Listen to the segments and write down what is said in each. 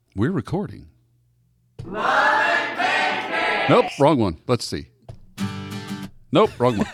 We're recording. Nope, wrong one. Let's see. Nope, wrong one.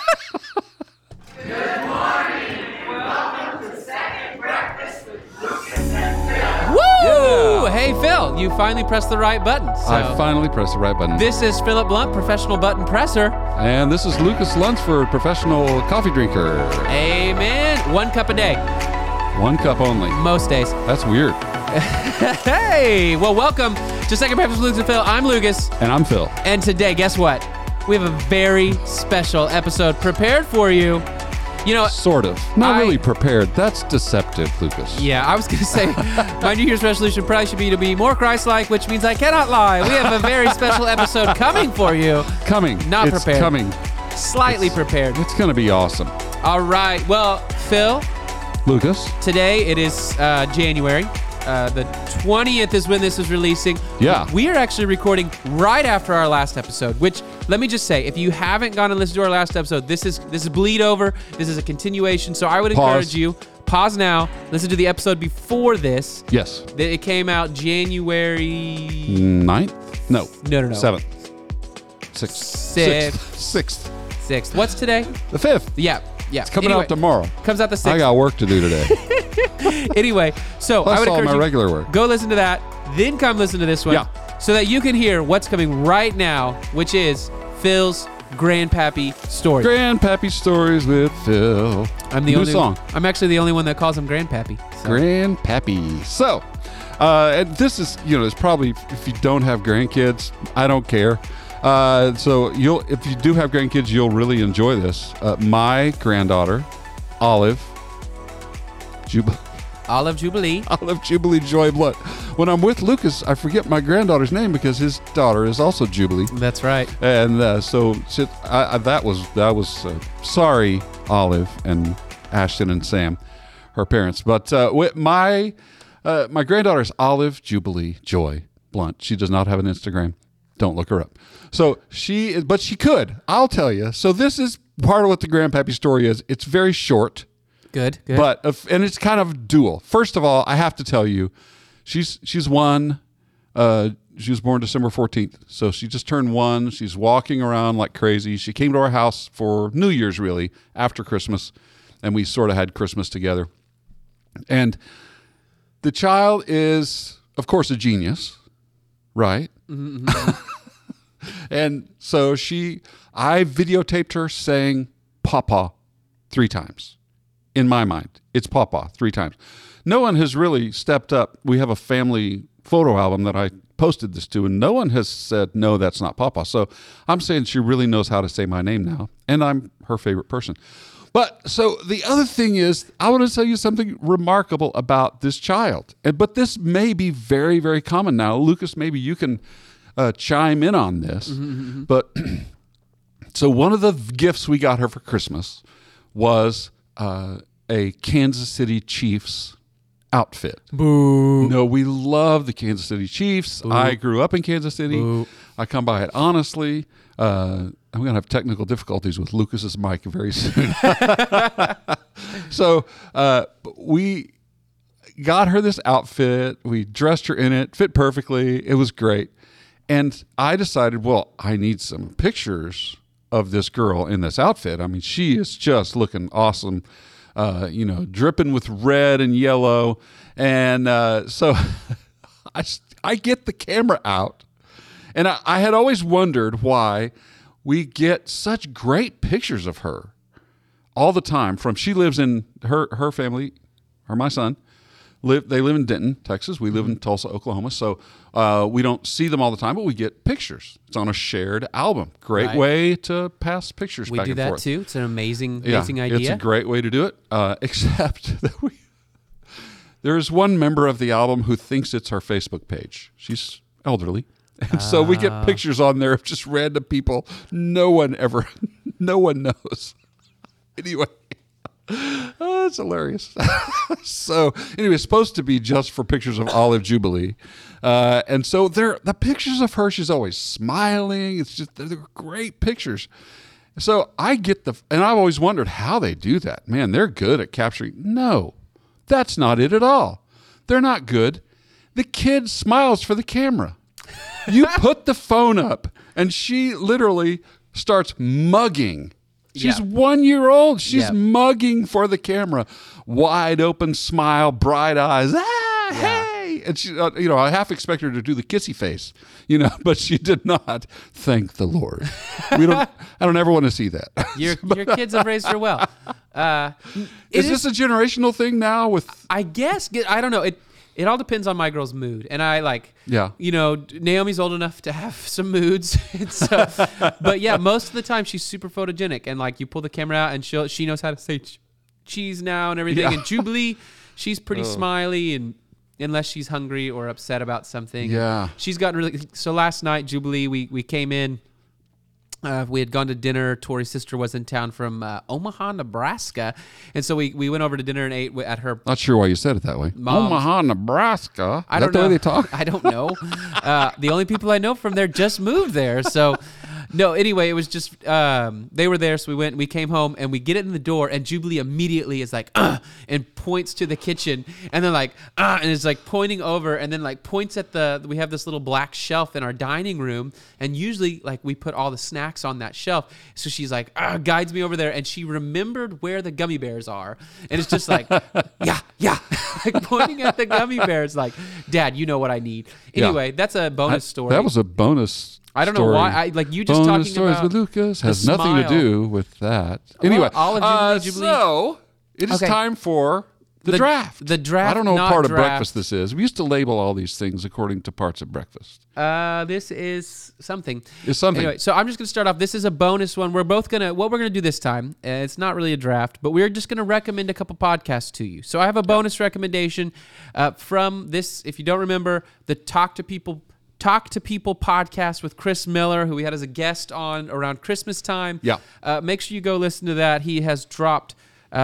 Good morning. Welcome to Second Breakfast with Lucas and Phil. Woo! Yeah. Hey, Phil, you finally pressed the right button. So I finally pressed the right button. this is Philip Blunt, professional button presser. And this is Lucas Lunsford, professional coffee drinker. Amen. 1 cup a day, 1 cup only. most days. That's weird. Hey, well, welcome to Second Breakfast with Lucas and Phil. I'm Lucas, And I'm Phil. and today, guess what? We have a very special episode prepared for you. You know, Sort of. Not really prepared. That's deceptive, Lucas. yeah, I was going to say, my New Year's resolution probably should be to be more Christ-like, which means I cannot lie. We have a very special episode coming for you. Coming. Not It's prepared. coming. Slightly prepared. It's going to be awesome. All right. Well, Phil, Lucas? today it is January. The 20th is when this is releasing. Yeah. We are actually recording right after our last episode, which, let me just say, if you haven't gone and listened to our last episode, this is bleed over. This is a continuation. So I would encourage you, pause now, listen to the episode before this. Yes. It came out January 9th? No. No. 7th. 6th. Sixth. 6th. 6th. What's today? The 5th. Yeah. It's coming Anyway, out tomorrow. Comes out the 6th. I got work to do today. Anyway, so I Plus would all encourage my you, regular work. go listen to that, then come listen to this one, Yeah. so that you can hear what's coming right now, which is Phil's Grandpappy story. Grandpappy Stories with Phil. I'm the New only song. I'm actually the only one that calls him Grandpappy. So. Grandpappy. So, and this is, it's probably, if you don't have grandkids, I don't care. So if you do have grandkids, you'll really enjoy this. My granddaughter, Olive Jubilee Joy Blunt. When I'm with Lucas, I forget my granddaughter's name because his daughter is also Jubilee. That's right. And that was sorry, Olive and Ashton and Sam, her parents. But my granddaughter is Olive Jubilee Joy Blunt. She does not have an Instagram. Don't look her up. So but she could. I'll tell you. So this is part of what the Grandpappy story is. It's very short. Good. But and it's kind of dual. First of all, I have to tell you, she's 1. She was born December 14th, so she just turned 1. She's walking around like crazy. She came to our house for New Year's, really, after Christmas, and we sort of had Christmas together. And the child is, of course, a genius, right? Mm-hmm. And so I videotaped her saying "Papa" 3 times. In my mind, it's Papa 3 times. No one has really stepped up. We have a family photo album that I posted this to, and no one has said, no, that's not Papa. So I'm saying she really knows how to say my name now, and I'm her favorite person. But so the other thing is, I want to tell you something remarkable about this child. But this may be very, very common now. Lucas, maybe you can chime in on this. Mm-hmm. But so one of the gifts we got her for Christmas was a Kansas City Chiefs outfit. Boo. No, we love the Kansas City Chiefs. Boo. I grew up in Kansas City. Boo. I come by it honestly. I'm going to have technical difficulties with Lucas's mic very soon. So we got her this outfit. We dressed her in it. Fit perfectly. It was great. And I decided, well, I need some pictures of this girl in this outfit. I mean, she is just looking awesome, dripping with red and yellow. And so I get the camera out. And I had always wondered why we get such great pictures of her all the time. She lives in her family, my son, they live in Denton, Texas. We live in Tulsa, Oklahoma. So we don't see them all the time, but we get pictures. It's on a shared album. Great way to pass pictures back and forth. We do that too. It's an amazing idea. It's a great way to do it, except that there's one member of the album who thinks it's her Facebook page. She's elderly. And so we get pictures on there of just random people. No one knows. Anyway. Oh, it's hilarious. So anyway, it's supposed to be just for pictures of Olive Jubilee. And so the pictures of her, she's always smiling. It's just, they're great pictures. So and I've always wondered how they do that. Man, they're good at capturing. No, that's not it at all. They're not good. The kid smiles for the camera. You put the phone up, and she literally starts mugging. She's Yeah. 1 year old. She's Yeah. mugging for the camera. Wide open smile, bright eyes. Ah, Yeah. hey. And she, I half expect her to do the kissy face, but she did not. Thank the Lord. I don't ever want to see that. Your kids have raised her well. Is this a generational thing now with I guess I don't know. It all depends on my girl's mood, and I like. Yeah. Naomi's old enough to have some moods, and so, but yeah, most of the time she's super photogenic, and like you pull the camera out, and she knows how to say cheese now and everything. Yeah. And Jubilee, she's pretty smiley, and unless she's hungry or upset about something, Yeah. she's gotten really. So last night, Jubilee, we came in. We had gone to dinner. Tori's sister was in town from Omaha, Nebraska. And so we went over to dinner and ate at her. Not sure why you said it that way. Mom's. Omaha, Nebraska. I Is don't that know. the way they talk? I don't know. The only people I know from there just moved there. So, no, anyway, it was just, they were there. So we came home and we get it in the door. And Jubilee immediately is like, and points to the kitchen. And then like, and is like pointing over and then like points at we have this little black shelf in our dining room. And usually like we put all the snacks on that shelf. So she's like, guides me over there. And she remembered where the gummy bears are. And it's just like, yeah. Like pointing at the gummy bears like, Dad, you know what I need. Anyway, that's a bonus story. That was a bonus. I don't know story. why. You just bonus talking stories about with Lucas the has nothing to smile. do with that. Anyway, all of Jubilee. so it is Okay. time for the draft. The draft, I don't know what not part of draft. breakfast this is. We used to label all these things according to parts of breakfast. This is something. It's something. Anyway, so I'm just going to start off. This is a bonus one. What we're going to do this time, it's not really a draft, but we're just going to recommend a couple podcasts to you. So I have a bonus recommendation from this, if you don't remember, the Talk to People podcast with Chris Miller, who we had as a guest on around Christmas time. Yeah. Make sure you go listen to that. He has dropped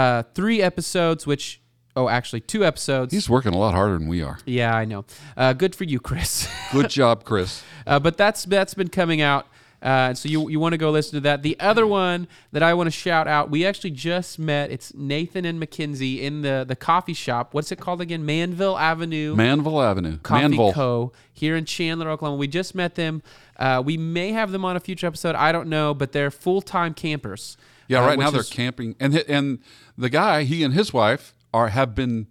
3 episodes, actually 2 episodes. He's working a lot harder than we are. Yeah, I know. Good for you, Chris. Good job, Chris. But that's been coming out. So you want to go listen to that. The other one that I want to shout out, we actually just met. It's Nathan and Mackenzie in the coffee shop. What's it called again? Manville Avenue. Manville Avenue. Coffee Manville. Co. here in Chandler, Oklahoma. We just met them. We may have them on a future episode. I don't know, but they're full-time campers. Yeah, right now which they're is- camping, and the guy, he and his wife have been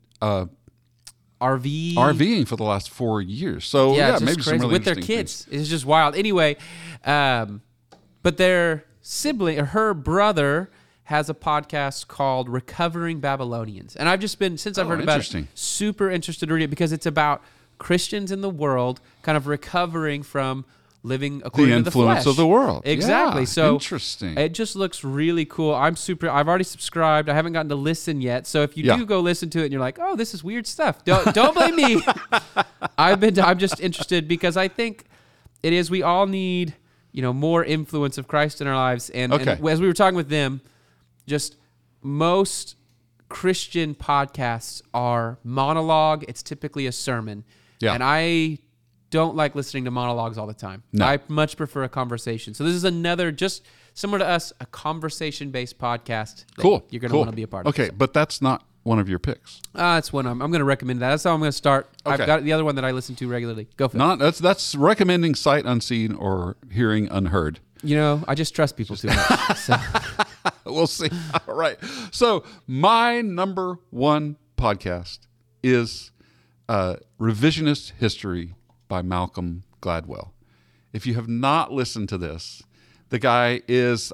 RVing for the last 4 years. So Yeah, yeah, it's just maybe crazy. some really with their interesting kids. things. It's just wild. Anyway, but their sibling, or her brother, has a podcast called Recovering Babylonians, and I've just been since I've heard about it, interesting. super interested to read it because it's about Christians in the world kind of recovering from living according to the influence flesh. of the world. Exactly. Yeah, So interesting. It just looks really cool. I've already subscribed. I haven't gotten to listen yet. So if you Yeah. do go listen to it and you're like, oh, this is weird stuff, don't blame me. I'm just interested because I think it is. We all need, more influence of Christ in our lives. And as we were talking with them, just most Christian podcasts are monologue. It's typically a sermon. Yeah. And I don't like listening to monologues all the time. No. I much prefer a conversation. So this is another, just similar to us, a conversation-based podcast. that Cool. You're going to cool. want to be a part of. Okay, but that's not one of your picks. That's one I'm going to recommend that. That's how I'm going to start. Okay. I've got the other one that I listen to regularly. Go for it. That's recommending sight unseen or hearing unheard. I just trust people too much. So. We'll see. All right. So my number one podcast is Revisionist History by Malcolm Gladwell. If you have not listened to this, the guy is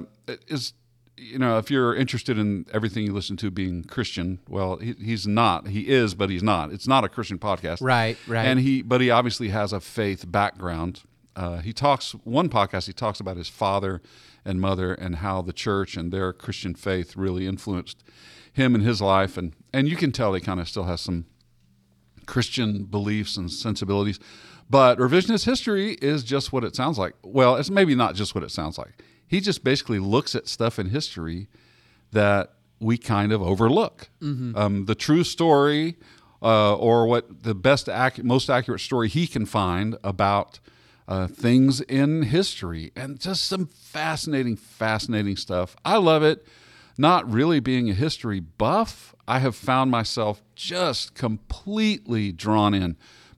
if you're interested in everything you listen to being Christian, well, he's not. He is, but he's not. It's not a Christian podcast. Right. But he obviously has a faith background. He talks about his father and mother and how the church and their Christian faith really influenced him and his life. And you can tell he kind of still has some Christian beliefs and sensibilities. But revisionist history is just what it sounds like. Well, it's maybe not just what it sounds like. He just basically looks at stuff in history that we kind of overlook. Mm-hmm. The true story or what the most accurate story he can find about things in history, and just some fascinating stuff. I love it. Not really being a history buff, I have found myself just completely drawn in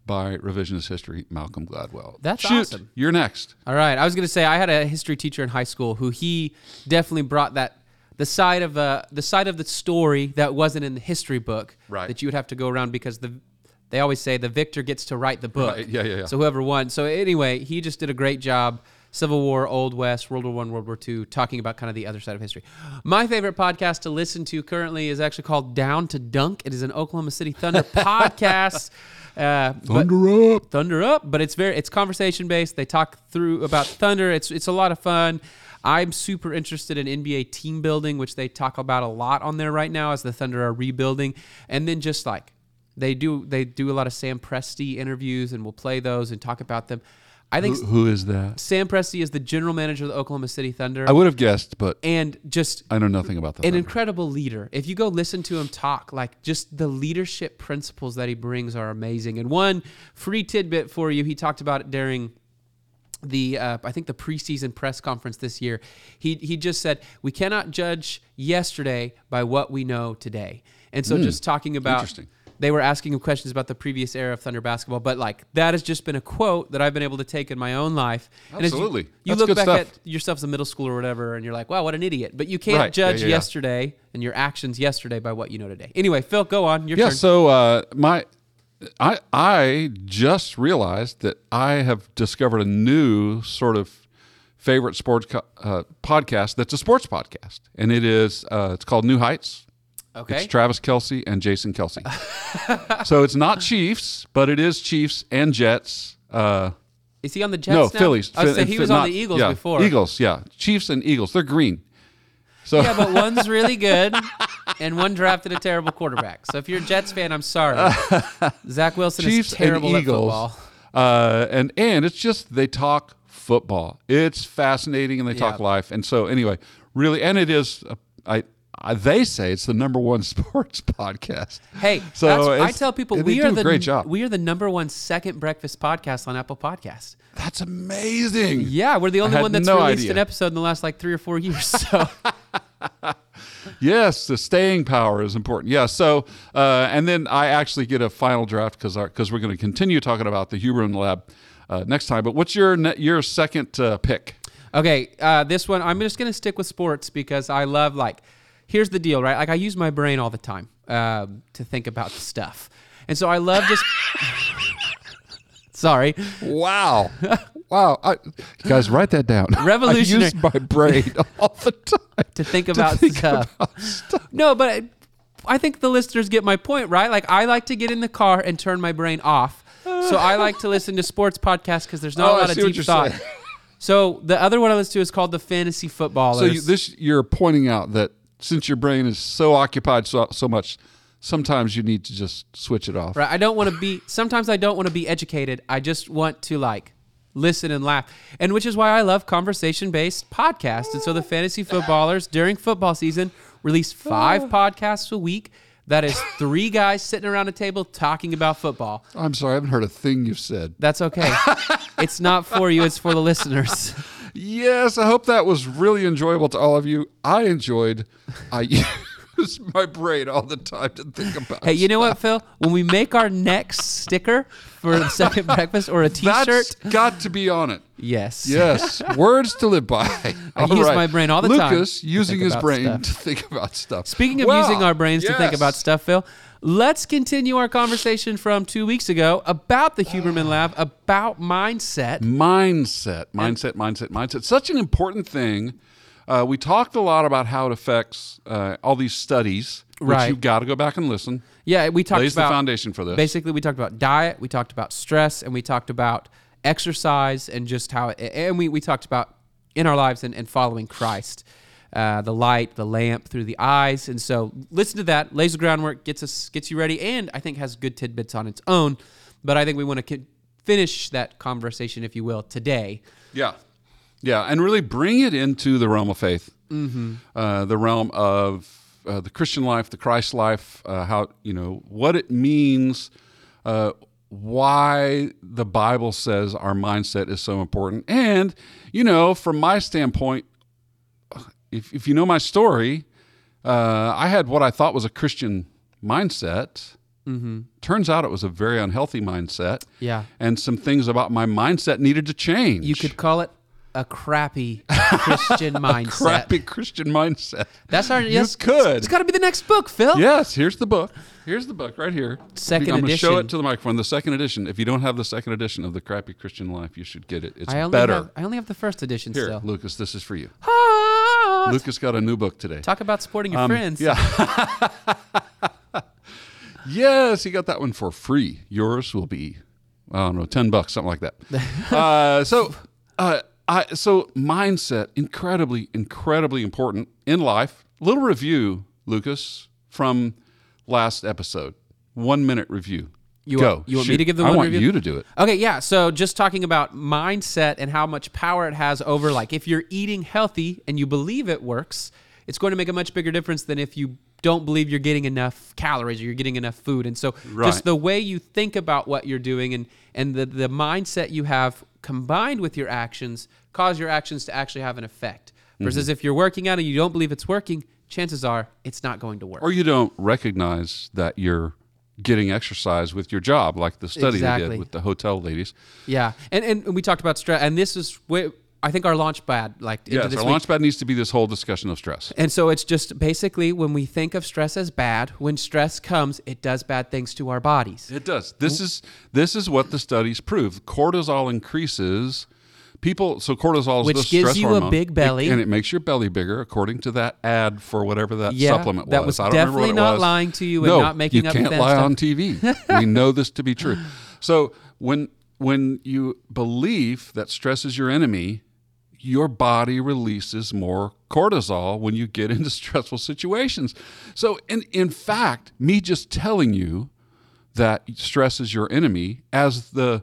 by revisionist history Malcolm Gladwell. That's Shoot, awesome. You're next. All right. I was going to say I had a history teacher in high school who he definitely brought the side of the story that wasn't in the history book Right. that you would have to go around because they always say the victor gets to write the book. Right. Yeah. So whoever won. So anyway, he just did a great job. Civil War, Old West, World War I, World War II, talking about kind of the other side of history. My favorite podcast to listen to currently is actually called Down to Dunk. It is an Oklahoma City Thunder podcast. Thunder up, but it's conversation based. They talk through about Thunder. It's a lot of fun. I'm super interested in NBA team building, which they talk about a lot on there right now as the Thunder are rebuilding. And then just like they do a lot of Sam Presti interviews, and we'll play those and talk about them. I think Who is that? Sam Presti is the general manager of the Oklahoma City Thunder. I would have guessed, but and just I know nothing about that. an incredible leader. If you go listen to him talk, like just the leadership principles that he brings are amazing. And one free tidbit for you, he talked about it during the I think the preseason press conference this year. He just said, we cannot judge yesterday by what we know today. And so just talking about Interesting. They were asking him questions about the previous era of Thunder basketball, but like that has just been a quote that I've been able to take in my own life. And as Absolutely. you That's look good back stuff. at yourself as a middle schooler or whatever, and you're like, wow, what an idiot. But you can't Right. judge Yeah. yesterday and your actions yesterday by what you know today. Anyway, Phil, go on. Your Yeah, turn. so I just realized that I have discovered a new sort of favorite sports podcast that's a sports podcast, and it's called New Heights. Okay. It's Travis Kelce and Jason Kelce. So it's not Chiefs, but it is Chiefs and Jets. Is he on the Jets No, now? Phillies. I was saying he was on the Eagles yeah, before. Eagles, yeah. Chiefs and Eagles. They're green. So Yeah, but one's really good, and one drafted a terrible quarterback. So if you're a Jets fan, I'm sorry. Zach Wilson Chiefs is terrible and at Eagles, football. and it's just they talk football. It's fascinating, and they talk life. And so anyway, really, and it is. They say it's the number one sports podcast. Hey, So I it's- tell people they we do are a the great job. we are the number one second breakfast podcast on Apple Podcasts. That's amazing. Yeah, we're the only had one that's no released idea. an episode in the last like 3 or 4 years. So Yes, the staying power is important. Yeah. So, and then I actually get a final draft because we're going to continue talking about the Huberman Lab next time. But what's your second pick? okay, this one I'm just gonna stick with sports because I love here's the deal, right? Like I use my brain all the time to think about stuff, and so I love just. Sorry. Wow. Wow. Guys, write that down. Revolutionary. I use my brain all the time To think about stuff. No, but I think the listeners get my point, right? Like I like to get in the car and turn my brain off. So I like to listen to sports podcasts because there's not a lot of deep thought. So the other one I listen to is called The Fantasy Footballers. So you're pointing out that since your brain is so occupied so much, sometimes you need to just switch it off. Right. Sometimes I don't want to be educated. I just want to listen and laugh. And which is why I love conversation-based podcasts. And so the Fantasy Footballers during football season release 5 podcasts a week. That is 3 guys sitting around a table talking about football. I'm sorry, I haven't heard a thing you've said. That's okay. It's not for you, it's for the listeners. Yes, I hope that was really enjoyable to all of you. I use my brain all the time to think about Hey, you know what, Phil? When we make our next sticker for the second breakfast or a t-shirt, That's got to be on it. yes. Yes, words to live by. I All use right. my brain all the time Lucas to using think his about brain stuff. to think about stuff. Speaking of using our brains to think about stuff, Phil, let's continue our conversation from 2 weeks ago about the Huberman Lab, about mindset. Mindset. Such an important thing. We talked a lot about how it affects all these studies, which Right. you've got to go back and listen. Yeah, we talked Lays about the foundation for this. Basically, we talked about diet, we talked about stress, and we talked about exercise and just how we talked about in our lives and following Christ. The light, the lamp through the eyes. And so listen to that, lays the groundwork, gets you ready, and I think has good tidbits on its own. But I think we want to finish that conversation, if you will, today. Yeah, and really bring it into the realm of faith, the realm of the Christian life, the Christ life, how what it means, why the Bible says our mindset is so important, and from my standpoint, if you know my story, I had what I thought was a Christian mindset, Turns out it was a very unhealthy mindset. Yeah. And some things about my mindset needed to change. You could call it a crappy Christian mindset. Crappy Christian mindset. That's our. Yes, You could. It's got to be the next book, Phil. Yes, here's the book. Here's the book right here. Second I'm going to show edition. it to the microphone. The second edition. If you don't have the second edition of The Crappy Christian Life, you should get it. It's better. I only have the first edition Here, still. Lucas, this is for you. Ah! Lucas got a new book today. Talk about supporting your friends. Yeah. Yes, he got that one for free. Yours will be, I don't know, $10, something like that. So mindset, incredibly, incredibly important in life. Little review, Lucas, from last episode. 1 minute review. You Go. want me Shoot. to give the I one want review? you to do it. Okay, yeah. So just talking about mindset and how much power it has over, like, if you're eating healthy and you believe it works, it's going to make a much bigger difference than if you don't believe you're getting enough calories or you're getting enough food. And so just the way you think about what you're doing and the mindset you have combined with your actions cause your actions to actually have an effect. Versus if you're working out and you don't believe it's working, chances are it's not going to work. Or you don't recognize that you're getting exercise with your job, like the study they Exactly. did with the hotel ladies. Yeah. And we talked about stress. And this is where I think our launch pad, like, into Yes, this our week. launch pad needs to be this whole discussion of stress. And so it's just basically when we think of stress as bad, when stress comes, it does bad things to our bodies. It does. This is what the studies prove. Cortisol increases so cortisol is Which the stress gives you a hormone. big belly. And it makes your belly bigger, according to that ad for whatever that Yeah, supplement was. that was I don't remember definitely what it not was. lying to you and No, not making you up can't that lie stuff. on TV. We know this to be true. So when you believe that stress is your enemy, your body releases more cortisol when you get into stressful situations. So in fact, me just telling you that stress is your enemy, as the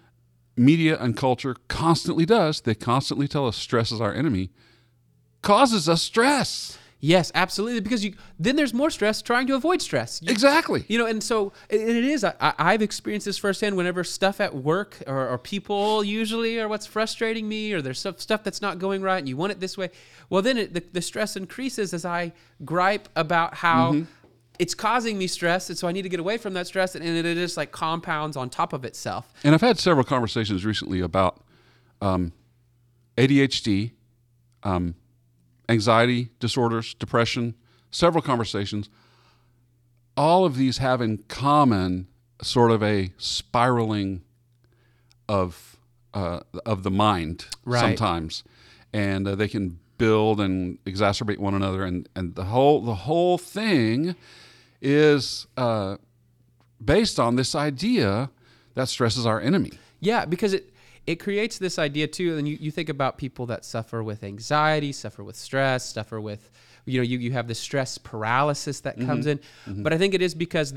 media and culture constantly does, they constantly tell us stress is our enemy, causes us stress. Yes, absolutely. Because then there's more stress trying to avoid stress. Exactly. And so it is. I've experienced this firsthand whenever stuff at work or people usually are what's frustrating me, or there's stuff that's not going right and you want it this way. Well, then the stress increases as I gripe about how it's causing me stress. And so I need to get away from that stress. And it just like compounds on top of itself. And I've had several conversations recently about ADHD, anxiety disorders, depression, several conversations. All of these have in common sort of a spiraling of the mind sometimes, and they can build and exacerbate one another, and the whole thing is based on this idea that stress is our enemy. Yeah, because it creates this idea too, and you think about people that suffer with anxiety, suffer with stress, suffer with, you have the stress paralysis that comes in. But I think it is because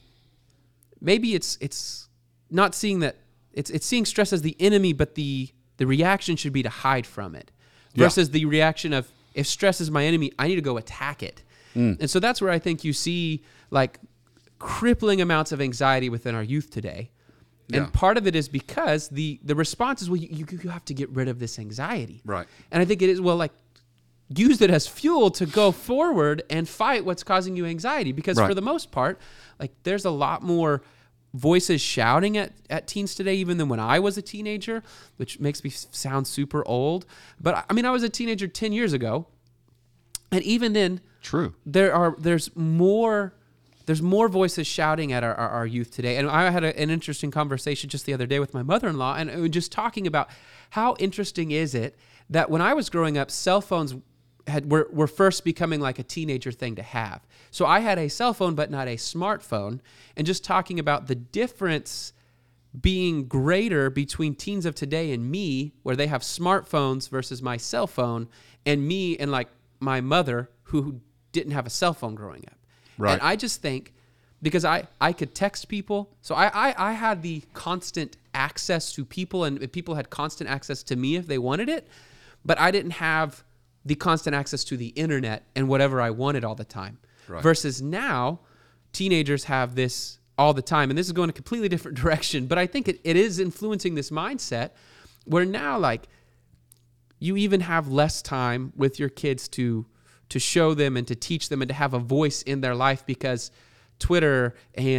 maybe it's not seeing that, it's seeing stress as the enemy, but the reaction should be to hide from it. Versus the reaction of, if stress is my enemy, I need to go attack it. And so that's where I think you see like crippling amounts of anxiety within our youth today. And part of it is because the response is, well, you have to get rid of this anxiety. Right. And I think it is, well, like, use it as fuel to go forward and fight what's causing you anxiety. Because for the most part, like, there's a lot more voices shouting at teens today even than when I was a teenager, which makes me sound super old. But I mean, I was a teenager 10 years ago. And even then, True. there's more voices shouting at our youth today. And I had an interesting conversation just the other day with my mother-in-law, and just talking about how interesting is it that when I was growing up, cell phones were first becoming like a teenager thing to have. So I had a cell phone, but not a smartphone, and just talking about the difference being greater between teens of today and me, where they have smartphones versus my cell phone, and me and like my mother who didn't have a cell phone growing up. Right. And I just think, because I could text people, so I had the constant access to people, and people had constant access to me if they wanted it, but I didn't have the constant access to the internet and whatever I wanted all the time. Right. Versus now, teenagers have this all the time, and this is going a completely different direction, but I think it is influencing this mindset where now, like, you even have less time with your kids to show them and to teach them and to have a voice in their life, because Twitter and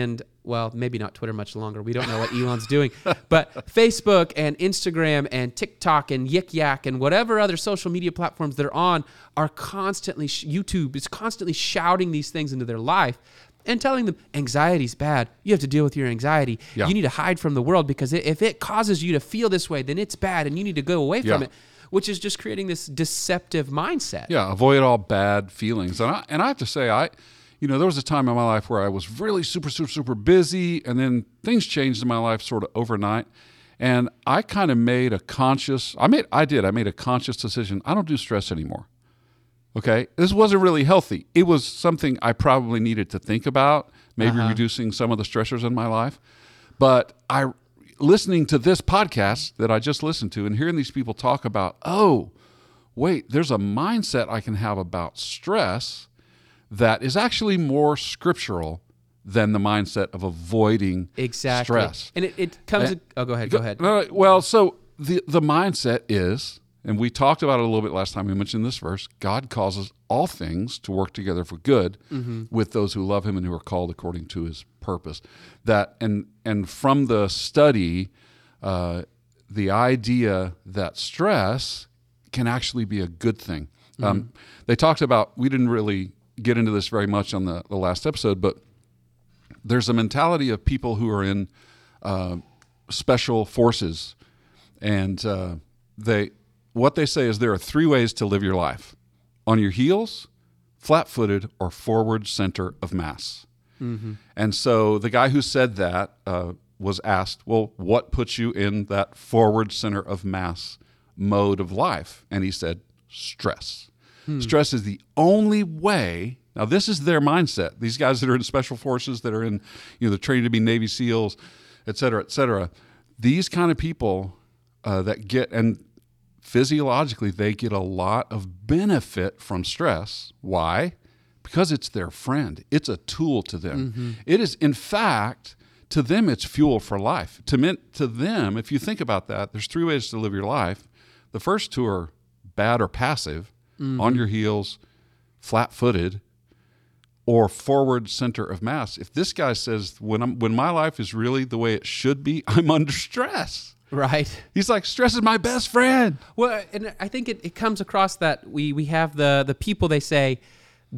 well, maybe not Twitter much longer. We don't know what Elon's doing. But Facebook and Instagram and TikTok and Yik Yak and whatever other social media platforms they're on are constantly, YouTube is constantly shouting these things into their life and telling them anxiety's bad. You have to deal with your anxiety. Yeah. You need to hide from the world because if it causes you to feel this way, then it's bad and you need to go away from Yeah. it, which is just creating this deceptive mindset. Yeah, avoid all bad feelings. And I have to say, there was a time in my life where I was really super, super, super busy, and then things changed in my life sort of overnight. And I kind of made a conscious decision. I don't do stress anymore. Okay? This wasn't really healthy. It was something I probably needed to think about, maybe reducing some of the stressors in my life. But listening to this podcast that I just listened to and hearing these people talk about, oh, wait, there's a mindset I can have about stress that is actually more scriptural than the mindset of avoiding stress. And it comes... go ahead. No, well, so the mindset is, and we talked about it a little bit last time we mentioned this verse, God causes all things to work together for good with those who love him and who are called according to his purpose. That and from the study, the idea that stress can actually be a good thing. They talked about, we didn't really get into this very much on the last episode, but there's a mentality of people who are in special forces, and what they say is there are 3 ways to live your life: on your heels, flat-footed, or forward center of mass. And so the guy who said that was asked, well, what puts you in that forward center of mass mode of life? And he said, stress. Stress is the only way. Now, this is their mindset. These guys that are in special forces, that are in, they're trained to be Navy SEALs, et cetera, these kind of people that get, and physiologically, they get a lot of benefit from stress. Why? Because it's their friend. It's a tool to them. It is, in fact, to them, it's fuel for life. To them, if you think about that, there's 3 ways to live your life. The first 2 are bad or passive, on your heels, flat-footed, or forward center of mass. If this guy says, when my life is really the way it should be, I'm under stress. Right. He's like, stress is my best friend. Well, and I think it comes across that we have the people they say, the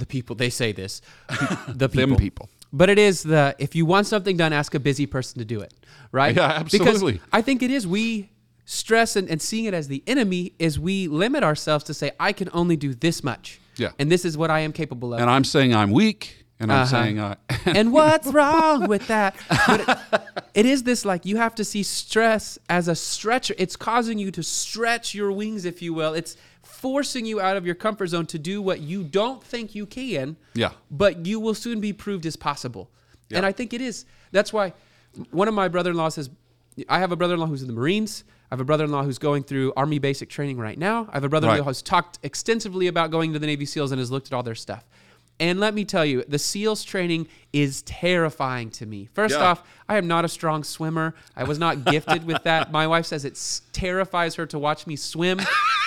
people. Them people. But it is if you want something done, ask a busy person to do it, right? Yeah, absolutely. Because I think it is, we stress and seeing it as the enemy is we limit ourselves to say, I can only do this much. Yeah. And this is what I am capable of. And I'm saying I'm weak, and I'm saying and what's wrong with that? But it is this, like, you have to see stress as a stretcher. It's causing you to stretch your wings, if you will. It's forcing you out of your comfort zone to do what you don't think you can, but you will soon be proved as possible. Yeah. And I think it is. That's why one of my brother-in-laws says, I have a brother-in-law who's in the Marines. I have a brother-in-law who's going through Army basic training right now. I have a brother-in-law who's talked extensively about going to the Navy SEALs and has looked at all their stuff. And let me tell you, the SEALs training is terrifying to me. First off, I am not a strong swimmer. I was not gifted with that. My wife says it terrifies her to watch me swim.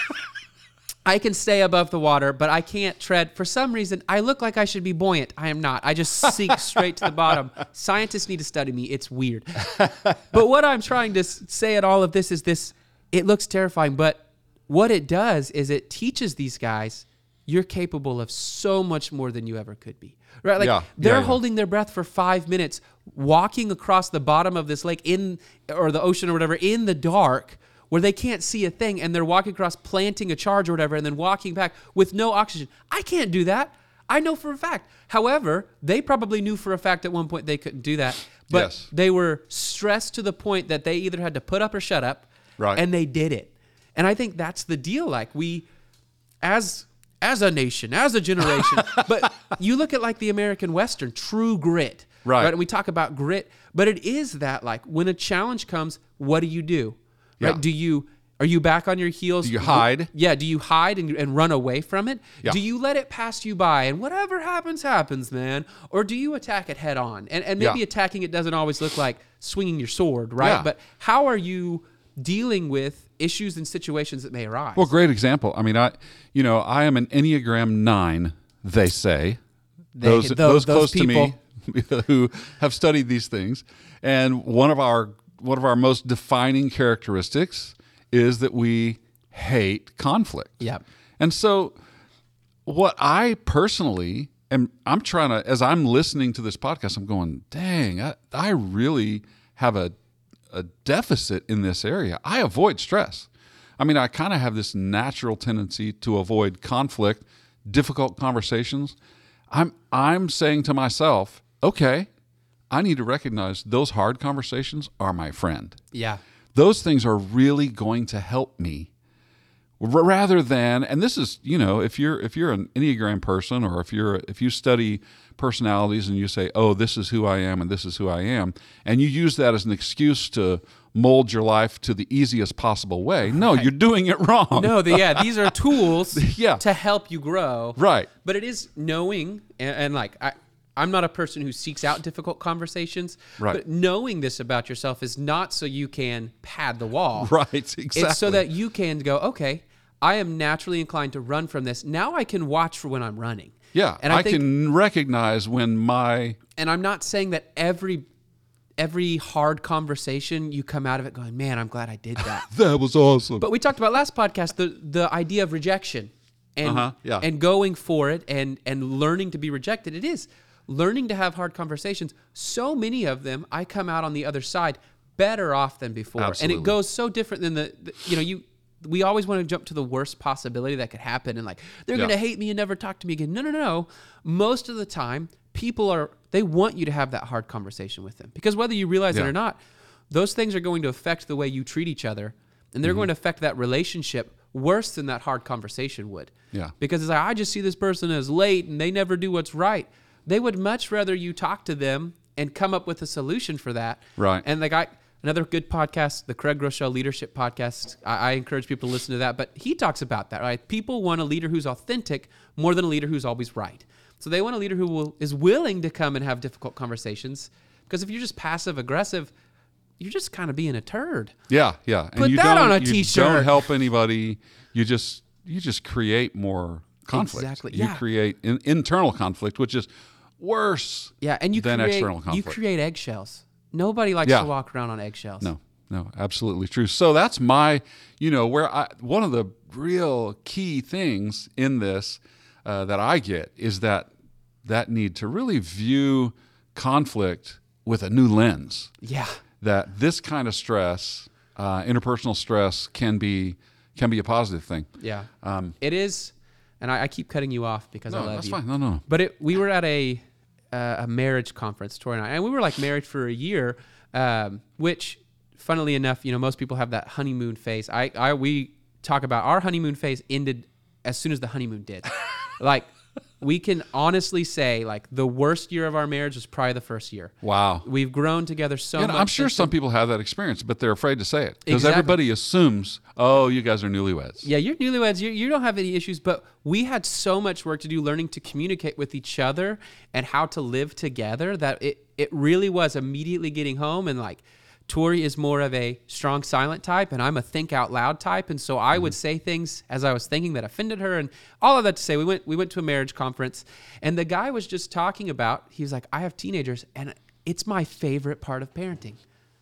I can stay above the water, but I can't tread. For some reason, I look like I should be buoyant. I am not. I just sink straight to the bottom. Scientists need to study me. It's weird. But what I'm trying to say at all of this is this: it looks terrifying, but what it does is it teaches these guys you're capable of so much more than you ever could be. Right? Like they're holding their breath for 5 minutes, walking across the bottom of this lake or the ocean or whatever in the dark, where they can't see a thing, and they're walking across, planting a charge or whatever, and then walking back with no oxygen. I can't do that. I know for a fact. However, they probably knew for a fact at one point they couldn't do that. But they were stressed to the point that they either had to put up or shut up, and they did it. And I think that's the deal. Like, we, as a nation, as a generation, but you look at like the American Western, true grit. Right. And we talk about grit, but it is that, like, when a challenge comes, what do? Right? Are you back on your heels? Do you hide? Yeah. Do you hide and run away from it? Yeah. Do you let it pass you by and whatever happens, man? Or do you attack it head on? And maybe attacking it doesn't always look like swinging your sword, right? Yeah. But how are you dealing with issues and situations that may arise? Well, great example. I mean, I am an Enneagram 9, they say. Those close people to me, who have studied these things, and one of our most defining characteristics is that we hate conflict. Yep. And so what I personally I'm trying to, as I'm listening to this podcast, I'm going, dang, I really have a deficit in this area. I avoid stress. I mean, I kind of have this natural tendency to avoid conflict, difficult conversations. I'm saying to myself, okay, I need to recognize those hard conversations are my friend. Yeah. Those things are really going to help me rather than, and this is, if you're an Enneagram person, or if you study personalities and you say, oh, this is who I am and this is who I am, and you use that as an excuse to mold your life to the easiest possible way. No, you're doing it wrong. No, these are tools Yeah. to help you grow. Right. But it is knowing, and like, I'm not a person who seeks out difficult conversations, Right. but knowing this about yourself is not so you can pad the wall. Right, exactly. It's so that you can go, okay, I am naturally inclined to run from this. Now I can watch for when I'm running. Yeah, And I think, can recognize when and I'm not saying that every hard conversation you come out of it going, man, I'm glad I did that. that was awesome. But we talked about last podcast the idea of rejection and yeah. and going for it and learning to be rejected. It is learning to have hard conversations. So many of them, I come out on the other side better off than before. Absolutely. And it goes so different than we always want to jump to the worst possibility that could happen and like, they're Yeah. going to hate me and never talk to me again. No. Most of the time, people they want you to have that hard conversation with them, because whether you realize it Yeah. or not, those things are going to affect the way you treat each other, and they're going to affect that relationship worse than that hard conversation would. Yeah. Because it's like, I just see this person as late and they never do what's right. They would much rather you talk to them and come up with a solution for that. Right. And like another good podcast, the Craig Groeschel Leadership Podcast. I encourage people to listen to that, but he talks about that, right? People want a leader who's authentic more than a leader who's always right. So they want a leader who is willing to come and have difficult conversations, because if you're just passive aggressive, you're just kind of being a turd. Yeah. And Put you that don't, on a you t-shirt. don't help anybody. You just create more conflict. Exactly, You yeah. create internal conflict, which is worse Yeah, and you than create external conflict. you create eggshells. Nobody likes Yeah. to walk around on eggshells. No, absolutely true. So that's my, one of the real key things in this that I get is that need to really view conflict with a new lens. Yeah. That this kind of stress, interpersonal stress, can be a positive thing. Yeah. It is, and I keep cutting you off because I No, love that's you. fine. No. But we were at a marriage conference, Tori and I, and we were like married for a year, which, funnily enough, most people have that honeymoon phase. We talk about our honeymoon phase ended as soon as the honeymoon did. Like, we can honestly say, like, the worst year of our marriage was probably the first year. Wow. We've grown together so And much. I'm sure some people have that experience, but they're afraid to say it because Exactly. everybody assumes, oh, you guys are newlyweds. Yeah, you're newlyweds. You don't have any issues, but we had so much work to do learning to communicate with each other and how to live together that it really was immediately getting home. And like, Tori is more of a strong silent type, and I'm a think out loud type. And so I would say things as I was thinking that offended her, and all of that to say, we went to a marriage conference, and the guy was just talking about, he was like, I have teenagers, and it's my favorite part of parenting.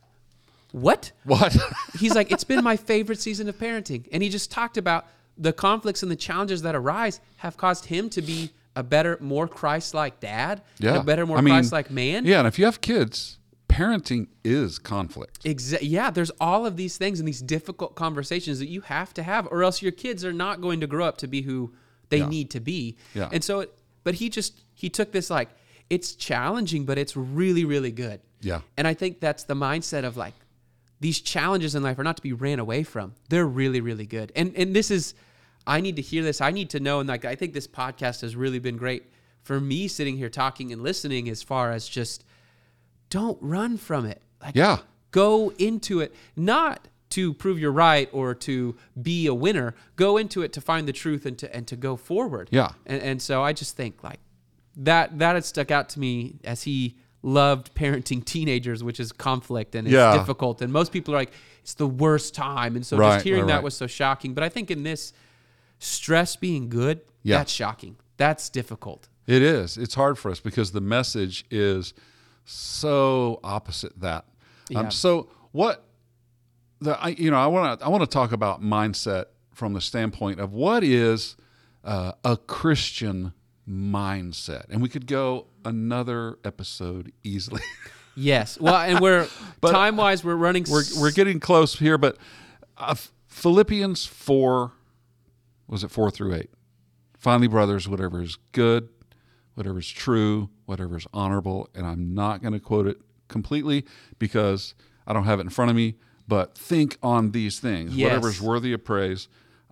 What? He's like, it's been my favorite season of parenting. And he just talked about the conflicts and the challenges that arise have caused him to be a better, more Christ-like dad, and a better, more Christ-like man. Yeah, and if you have kids, parenting is conflict. Yeah, there's all of these things and these difficult conversations that you have to have, or else your kids are not going to grow up to be who they need to be. Yeah. And so, but he took this like, it's challenging, but it's really, really good. Yeah. And I think that's the mindset of like, these challenges in life are not to be ran away from. They're really, really good. And this is, I need to hear this. I need to know. And like, I think this podcast has really been great for me sitting here talking and listening, as far as just don't run from it. Like, go into it, not to prove you're right or to be a winner. Go into it to find the truth and to go forward. Yeah. And so I just think like that had stuck out to me, as he loved parenting teenagers, which is conflict and it's difficult. And most people are like, it's the worst time. And so just hearing that was so shocking. But I think in this, stress being good, that's shocking. That's difficult. It is. It's hard for us because the message is so opposite that. Yeah. So what I want to talk about mindset from the standpoint of what is a Christian mindset, and we could go another episode easily. Yes. Well, and we're time-wise, we're running. We're getting close here, but Philippians 4, was it 4 through 8? Finally, brothers, whatever is good, whatever is true, whatever is honorable, and I'm not going to quote it completely because I don't have it in front of me, but think on these things. Yes. Whatever is worthy of praise,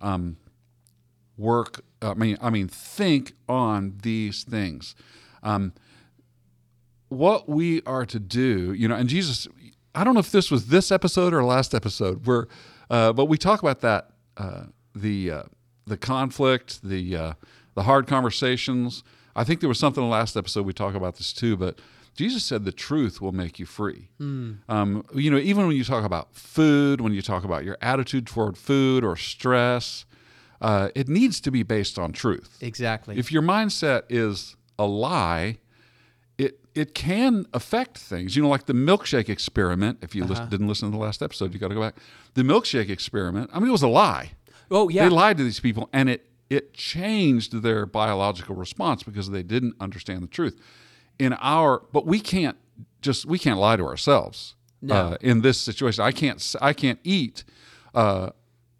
think on these things. What we are to do, and Jesus, I don't know if this was this episode or last episode, but we talk about that, the conflict, the hard conversations. I think there was something in the last episode we talk about this too, but Jesus said the truth will make you free. Even when you talk about food, when you talk about your attitude toward food or stress, it needs to be based on truth. Exactly. If your mindset is a lie, it can affect things. Like the milkshake experiment. If you didn't listen to the last episode, you got to go back. The milkshake experiment, it was a lie. Oh, yeah. They lied to these people, and it changed their biological response because they didn't understand the truth. But we can't lie to ourselves. No. In this situation. I can't eat a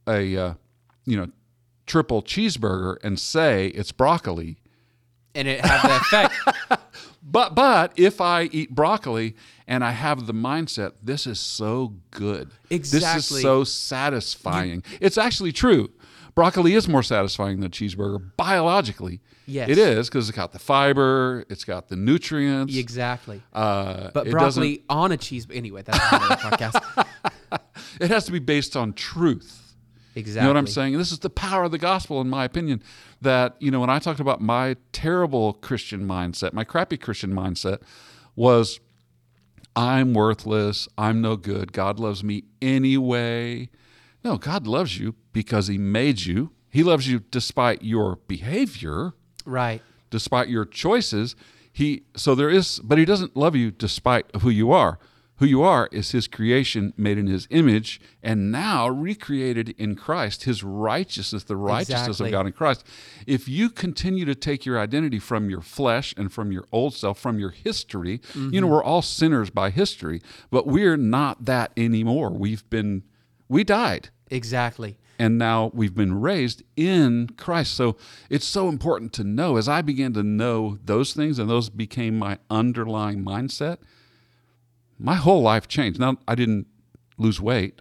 triple cheeseburger and say it's broccoli. And it had the effect. But if I eat broccoli and I have the mindset, this is so good. Exactly. This is so satisfying. It's actually true. Broccoli is more satisfying than a cheeseburger biologically. Yes. It is because it's got the fiber, it's got the nutrients. Exactly. But broccoli on a cheese. Anyway, that's another podcast. It has to be based on truth. Exactly. You know what I'm saying? And this is the power of the gospel, in my opinion, that, when I talked about my terrible Christian mindset, my crappy Christian mindset was, I'm worthless, I'm no good, God loves me anyway. No, God loves you because he made you. He loves you despite your behavior. Right. Despite your choices. But he doesn't love you despite who you are. Who you are is his creation made in his image and now recreated in Christ, his righteousness, the righteousness of God in Christ. If you continue to take your identity from your flesh and from your old self, from your history, we're all sinners by history, but we're not that anymore. We died. Exactly. And now we've been raised in Christ. So it's so important to know. As I began to know those things and those became my underlying mindset, my whole life changed. Now, I didn't lose weight.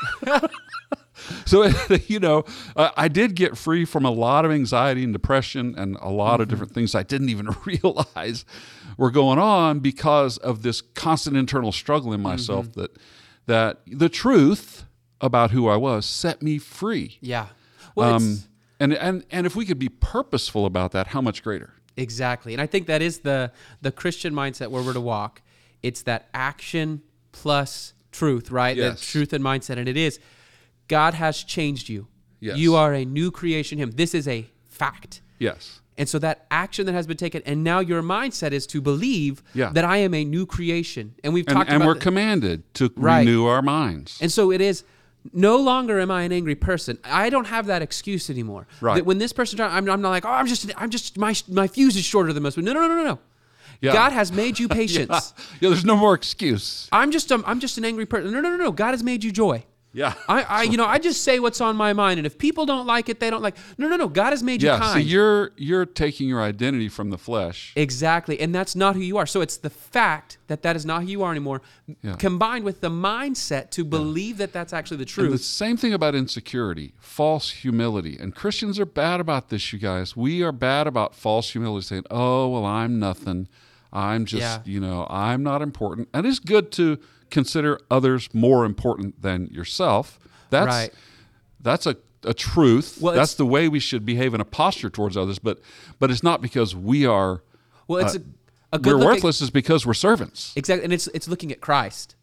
So, I did get free from a lot of anxiety and depression and a lot of different things I didn't even realize were going on because of this constant internal struggle in myself that the truth about who I was set me free. Yeah. Well, and if we could be purposeful about that, how much greater? Exactly. And I think that is the Christian mindset where we're to walk. It's that action plus truth, right? Yes. The truth and mindset. And it is, God has changed you. Yes. You are a new creation in him. This is a fact. Yes. And so that action that has been taken, and now your mindset is to believe that I am a new creation. And we've talked about and we're commanded to renew our minds. And so it is, no longer am I an angry person. I don't have that excuse anymore. Right. That when this person, I'm not like, I'm just my fuse is shorter than most. No. Yeah. God has made you patience. Yeah, there's no more excuse. I'm just an angry person. No. God has made you joy. Yeah. I just say what's on my mind, and if people don't like it, they don't like. No. God has made you kind. So you're taking your identity from the flesh. Exactly, and that's not who you are. So it's the fact that is not who you are anymore, combined with the mindset to believe that that's actually the truth. And the same thing about insecurity, false humility, and Christians are bad about this. You guys, we are bad about false humility, saying, "Oh, well, I'm nothing. I'm just, I'm not important." And it's good to consider others more important than yourself. That's a truth. Well, that's the way we should behave in a posture towards others. But it's not because we are. Well, it's a good we're worthless is because we're servants. Exactly, and it's looking at Christ,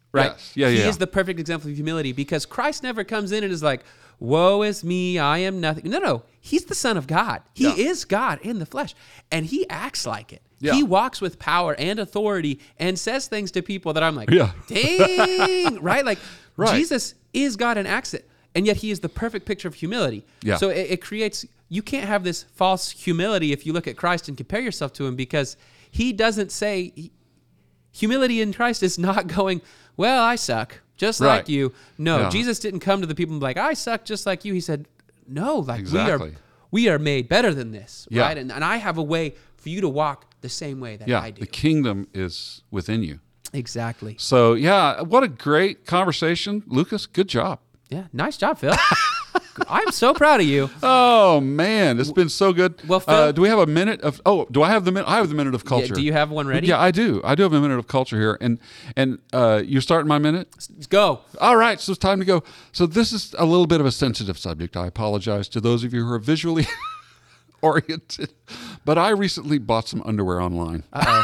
right? Yes. Yeah, He yeah. is the perfect example of humility because Christ never comes in and is like, woe is me, I am nothing. No. He's the Son of God. He Yeah. is God in the flesh, and he acts like it. Yeah. He walks with power and authority and says things to people that I'm like, Yeah. dang, right? Like Right. Jesus is God and acts it, and yet he is the perfect picture of humility. Yeah. So it creates, you can't have this false humility if you look at Christ and compare yourself to him, because he doesn't say, humility in Christ is not going, well, I suck, just Right. like you. No, Yeah. Jesus didn't come to the people and be like, I suck just like you. He said, no, like Exactly. we are made better than this, Yeah. right? And I have a way for you to walk the same way that Yeah, I do. the kingdom is within you. Exactly. So, yeah, what a great conversation. Lucas, good job. Yeah, nice job, Phil. I'm so proud of you. Oh, man, it's been so good. Well, Phil- do we have a minute of, do I have the minute? I have the minute of culture. Do you have one ready? Yeah, I do. I do have a minute of culture here. And you're starting my minute? Let's go. All right, so it's time to go. So this is a little bit of a sensitive subject. I apologize to those of you who are visually oriented, but I recently bought some underwear online.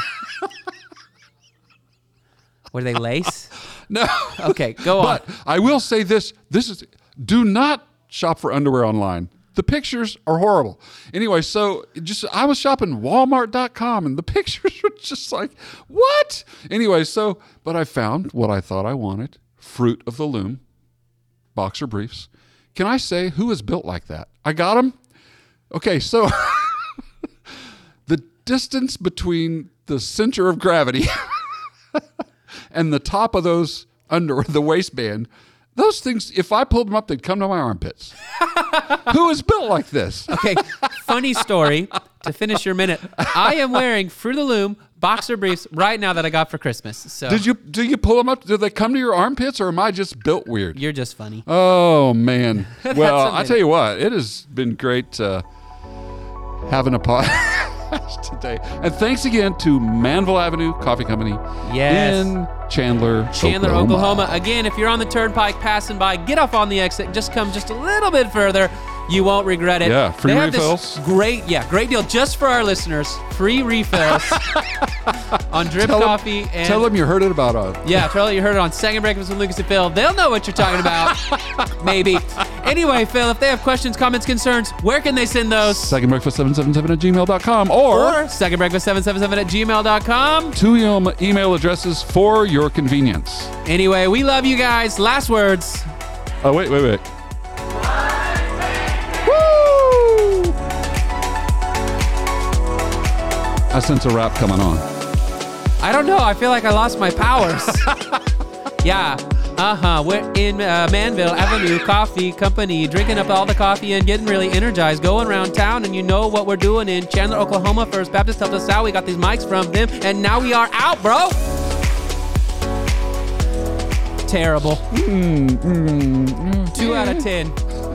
Were they lace? No. Okay, go on. But I will say this is, do not shop for underwear online. The pictures are horrible. Anyway, so I was shopping Walmart.com and the pictures were just like, what? Anyway, but I found what I thought I wanted. Fruit of the Loom boxer briefs. Can I say who is built like that? I got them. Okay, so the distance between the center of gravity and the top of those underwear, the waistband, those things, if I pulled them up, they'd come to my armpits. Who is built like this? Okay, funny story to finish your minute. I am wearing Fruit of the Loom boxer briefs right now that I got for Christmas. So Do you pull them up? Do they come to your armpits, or am I just built weird? you're just funny. Oh, man. Well, a I minute. tell you what, it has been great having a podcast today. And thanks again to Manville Avenue Coffee Company Yes. in Chandler, Oklahoma. Again, if you're on the turnpike passing by, get off on the exit. Just come just a little bit further. You won't regret it. Yeah, free They have this refills. Great deal just for our listeners. Free refills on drip coffee. And Tell them you heard it about us. yeah, tell them you heard it on Second Breakfast with Lucas and Phil. They'll know what you're talking about. Maybe. Anyway, Phil, if they have questions, comments, concerns, where can they send those? Secondbreakfast777@gmail.com or secondbreakfast777@gmail.com. 2 email addresses for your convenience. Anyway, we love you guys. Last words. Oh, wait. Woo! I sense a rap coming on. I don't know. I feel like I lost my powers. Yeah. We're in Manville Avenue Coffee Company, drinking up all the coffee and getting really energized, going around town, and you know what we're doing in Chandler, Oklahoma. First Baptist helped us out. We got these mics from them, and now we are out, bro. Terrible. 2 out of 10.